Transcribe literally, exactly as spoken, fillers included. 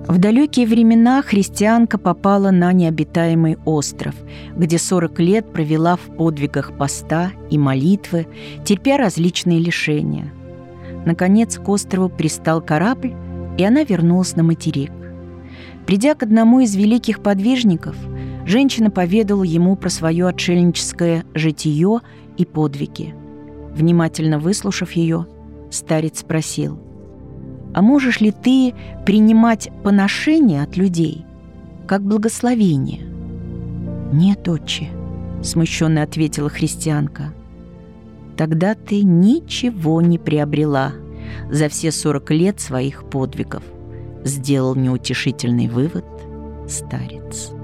В далекие времена христианка попала на необитаемый остров, где сорок лет провела в подвигах поста и молитвы, терпя различные лишения. Наконец к острову пристал корабль, и она вернулась на материк. Придя к одному из великих подвижников, женщина поведала ему про свое отшельническое житие и подвиги. Внимательно выслушав ее, старец спросил: «А можешь ли ты принимать поношение от людей, как благословение?» «Нет, отче», — смущенно ответила христианка. «Тогда ты ничего не приобрела за все сорок лет своих подвигов», — сделал неутешительный вывод старец.